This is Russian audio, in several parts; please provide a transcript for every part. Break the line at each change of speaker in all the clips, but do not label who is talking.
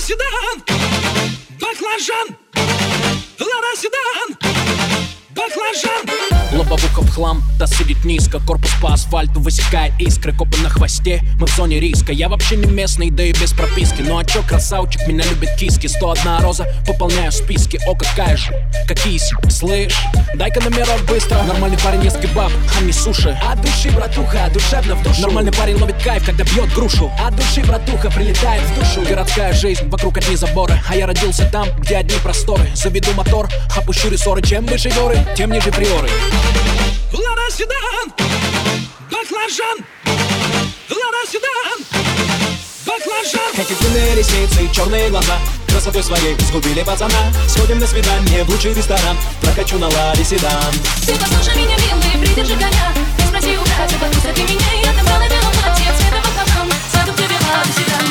седан, баклажан. Лада седан, баклажан.
Лобовуха в хлам, да сидит низко. Корпус по асфальту высекает искры. Копы на хвосте, мы в зоне риска. Я вообще не местный, да и без прописки. Ну а чё, красавчик, меня любит киски. 101 роза, пополняю списки. О, какая же, какие слышь, дай-ка номерок быстро. Нормальный парень ест кебаб, а не суши. От души, братуха, душевно в душу. Нормальный парень ловит кайф, когда бьет грушу. От души, братуха, прилетает в душу. Городская жизнь, вокруг одни заборы. А я родился там, где одни просторы. Заведу мотор, опущу рессоры. Чем выше горы, тем ниже приоры.
Лада седан, баклажан. Лада седан, баклажан.
Эти длинные ресницы, черные глаза красотой своей сгубили пацана. Сходим на свидание в лучший ресторан. Прокачу на ладе седан.
Ты послушай меня, милый, придержи коня. Не спроси у Кати, подпусти ты меня. Я там на белом платье, цвета баклажан. Сяду к тебе в ладе седан.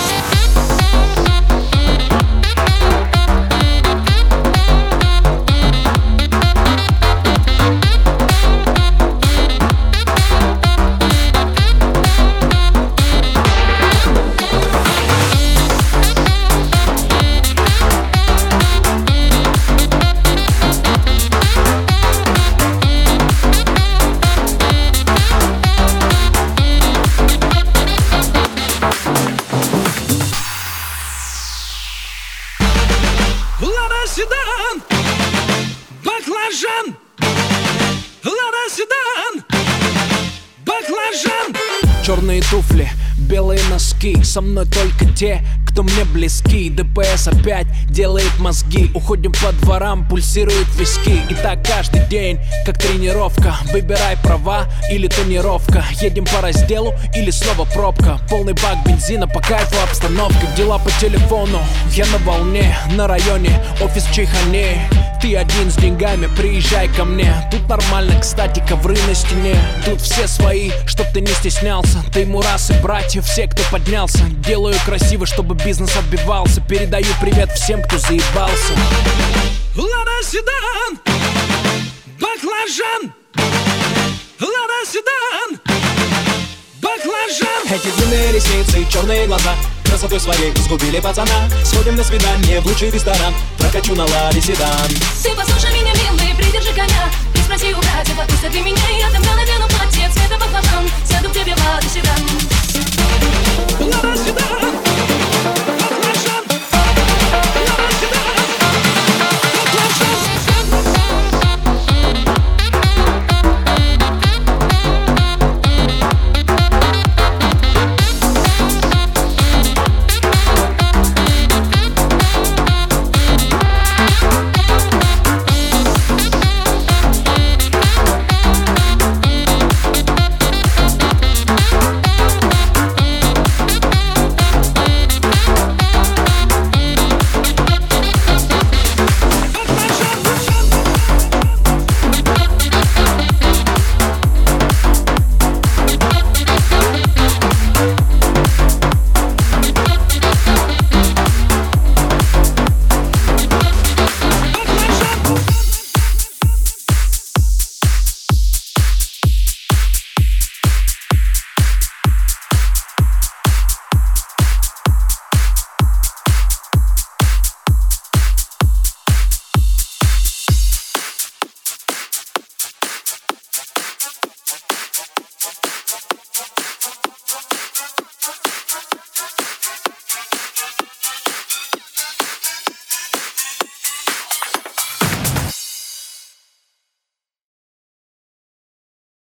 Лада седан, баклажан. Лада седан, баклажан.
Черные туфли, белые носки. Со мной только те, кто мне близки. ДПС опять делает мозги. Уходим по дворам, пульсируют виски. И так каждый день, как тренировка. Выбирай права или тонировка. Едем по разделу или снова пробка. Полный бак бензина, по кайфу обстановка. Дела по телефону, я на волне. На районе, офис в Чайхане. Ты один с деньгами, приезжай ко мне. Тут нормально, кстати, ковры на стене. Тут все свои, чтоб ты не стеснялся. Ты мурасы, братья, все, кто поднялся. Делаю красиво, чтобы бизнес отбивался. Передаю привет всем, кто заебался.
Лада седан, баклажан. Лада седан, баклажан.
Эти длинные ресницы, черные глаза красотой своей сгубили пацана. Сходим на свидание в лучший ресторан. Прокачу на ладе седан.
Ты послушай меня, милый, придержи коня. Не спроси у Кати, подпусти ты меня. Я там на белом платье, цвета баклажан. Сяду к тебе в ладе седан.
Лада седан.